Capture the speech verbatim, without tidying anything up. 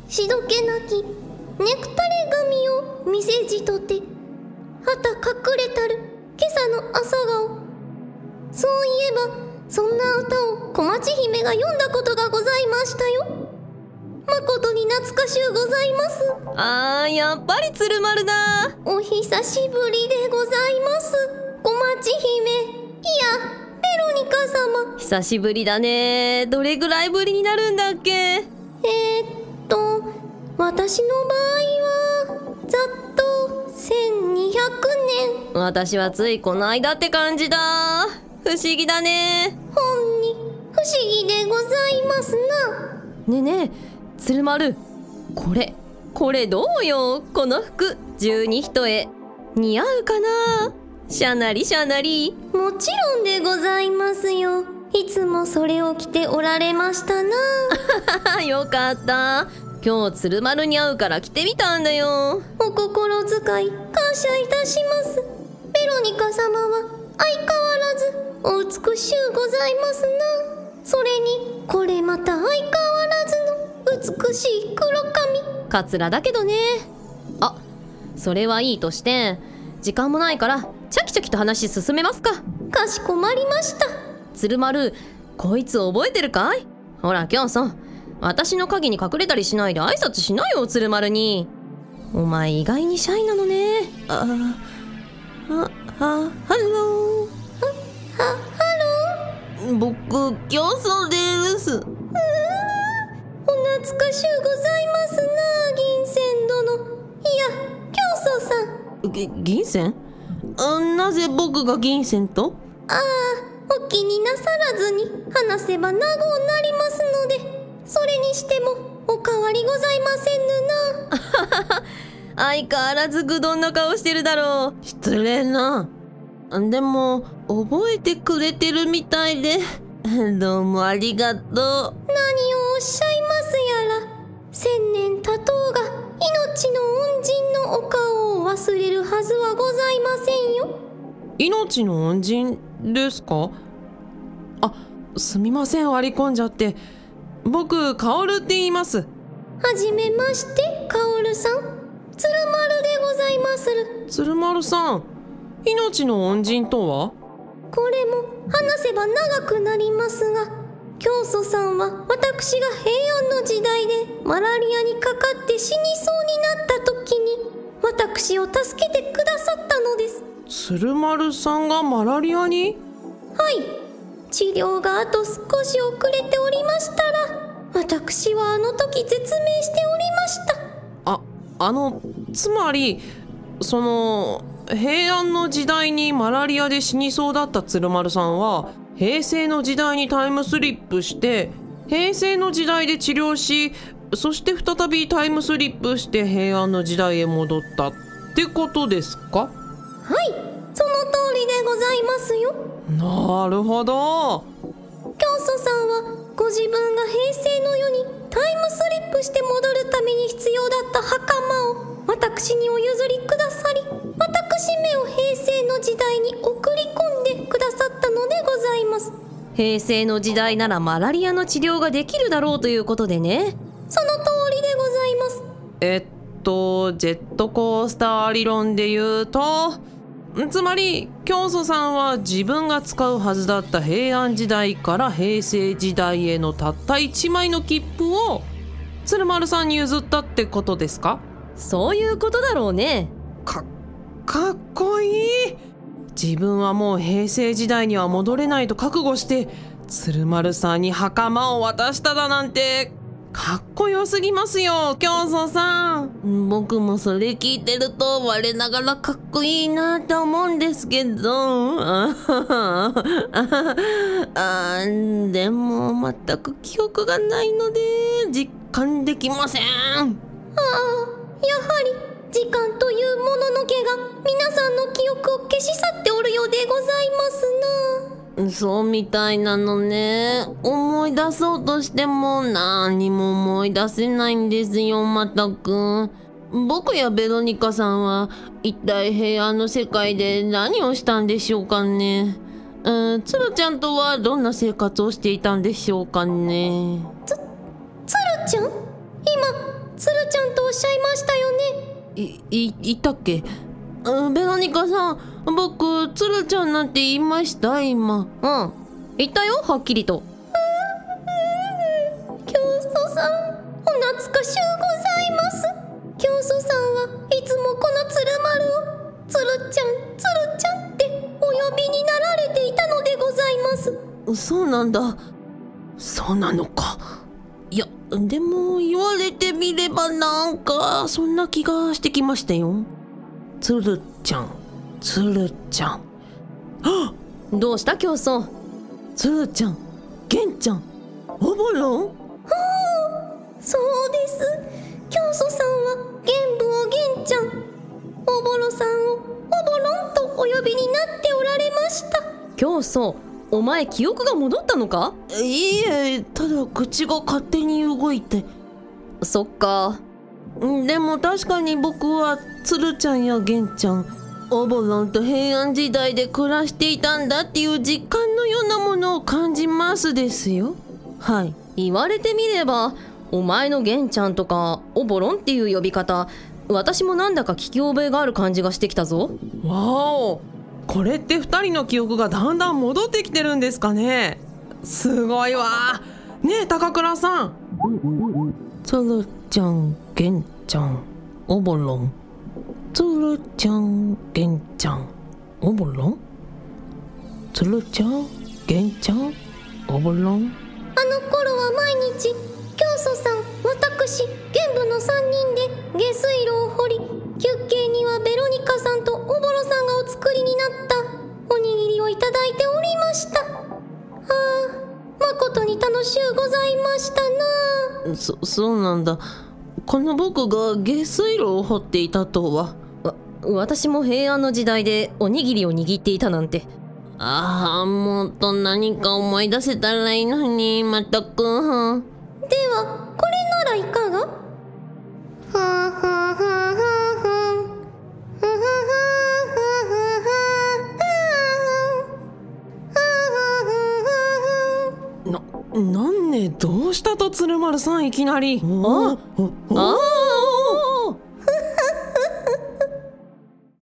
しどけなきネクタレ髪を見せじとて、はた隠れたる今朝の朝顔。そういえばそんな歌を小町姫が読んだことがございましたよ。まことに懐かしゅうございます。 あー、やっぱり鶴丸だ。 お久しぶりでございます、小町姫。いや、ベロニカ様。 久しぶりだね。どれぐらいぶりになるんだっけ？ えー、っと私の場合はざっとせんにひゃくねん。 私はついこの間って感じだ。不思議だね。 ほんに不思議でございますな。 ねえねえ鶴丸、これこれどうよ。この服十二一重似合うかな。しゃなりしゃなり。 もちろんでございますよ。いつもそれを着ておられましたな。 よかった。今日鶴丸に会うから着てみたんだよ。 お心遣い感謝いたします。ベロニカ様は相変わらずお美しゅうございますな。それにこれまた相変わらずの美しい黒髪。 カツラだけどね。あ、それはいいとして、時間もないからチャキチャキと話進めますか。 かしこまりました。 鶴丸、こいつ覚えてるかい？ほら今日さ、私の影に隠れたりしないで挨拶しなよ、鶴丸に。お前意外にシャイなのね。ああ、は、は、ハロー。 は、ハロー。僕、教祖です。 うー、お懐かしゅうございますな、銀仙殿。いや、教祖さん。 ぎ銀仙？なぜ僕が銀仙と？ ああ、お気になさらずに話せばなごなりますので。それにしてもお変わりございませんぬな。 相変わらずぐどんな顔してるだろう。失礼な。でも覚えてくれてるみたいでどうもありがとう。 何をおっしゃいますやら。千年経とうが命の恩人のお顔を忘れるはずはございませんよ。 命の恩人ですか？あ、すみません、割り込んじゃって。僕、カオルって言います。 はじめまして、カオルさん。鶴丸でございまする。 鶴丸さん、命の恩人とは？ これも話せば長くなりますが、教祖さんは私が平安の時代でマラリアにかかって死にそうになった時に私を助けてくださったのです。 鶴丸さんがマラリアに？ はい。治療があと少し遅れておりましたら、私はあの時絶命しておりました。 あ、あの、つまりその平安の時代にマラリアで死にそうだった鶴丸さんは平成の時代にタイムスリップして平成の時代で治療し、そして再びタイムスリップして平安の時代へ戻ったってことですか？ はい、その通りでございますよ。 なるほど。 教祖さんはご自分が平成の世にタイムスリップして戻るために必要だった袴を私にお譲りくださり、私めを平成の時代に送り込んでくださったのでございます。 平成の時代ならマラリアの治療ができるだろうということでね。 その通りでございます。 えっとジェットコースター理論で言うと、つまり教祖さんは自分が使うはずだった平安時代から平成時代へのたったいちまいの切符を鶴丸さんに譲ったってことですか？ そういうことだろうね。 か、かっこいい。自分はもう平成時代には戻れないと覚悟して鶴丸さんに袴を渡しただなんてかっこよすぎますよ、教祖さん。 僕もそれ聞いてると我ながらかっこいいなと思うんですけどああでも全く記憶がないので実感できません。ああ、やはり時間というもののけが皆さんの記憶を消し去っておるようでございますな。 そうみたいなのね。思い出そうとしても何も思い出せないんですよ、まったく。僕やベロニカさんは一体平安の世界で何をしたんでしょうかね。うん、ツルちゃんとはどんな生活をしていたんでしょうかね。 つ、ツルちゃん？今、ツいい言ったっけ？ うんベロニカさん、僕つるちゃんなんて言いました今。 うん言ったよはっきりと。 教祖さん、お懐かしゅうございます。教祖さんはいつもこの鶴丸をつるちゃんつるちゃんってお呼びになられていたのでございます。 そうなんだ。 そうなのか。 いやでも言われてみればなんかそんな気がしてきましたよ。 つるちゃんつるちゃん、 はっどうした教祖？ つるちゃん、げんちゃん、おぼろん。 そうです。教祖さんは玄武を玄ちゃん、おぼろさんをおぼろんとお呼びになっておられました。 教祖、お前記憶が戻ったのか？ いいえ、ただ口が勝手に動いて。 そっか。 でも確かに僕はつるちゃんやげんちゃん、おぼろんと平安時代で暮らしていたんだっていう実感のようなものを感じますですよ。はい。 言われてみればお前の玄ちゃんとかおぼろんっていう呼び方、私もなんだか聞き覚えがある感じがしてきたぞ。 わお、これってふたりの記憶がだんだん戻ってきてるんですかね。すごいわねえ高倉さん。 つるちゃん、げんちゃん、おぼろん。つるちゃん、げんちゃん、おぼろん。つるちゃん、げんちゃん、おぼろん。 あの頃は毎日教祖さん、私、玄武のさんにんで下水路を掘り、休憩にはベロニカさんとおぼろさんがお作りになったおにぎりをいただいておりました。ああ、まことに楽しゅうございましたな。 そ、そうなんだ。この僕が下水路を掘っていたとは。 わ私も平安の時代でおにぎりを握っていたなんて。 ああ、もっと何か思い出せたらいいのに、まったく。 ではこれならいかが？はあはあはあはあはあはあはな、なんねどうしたと鶴丸さんいきなり。 あああ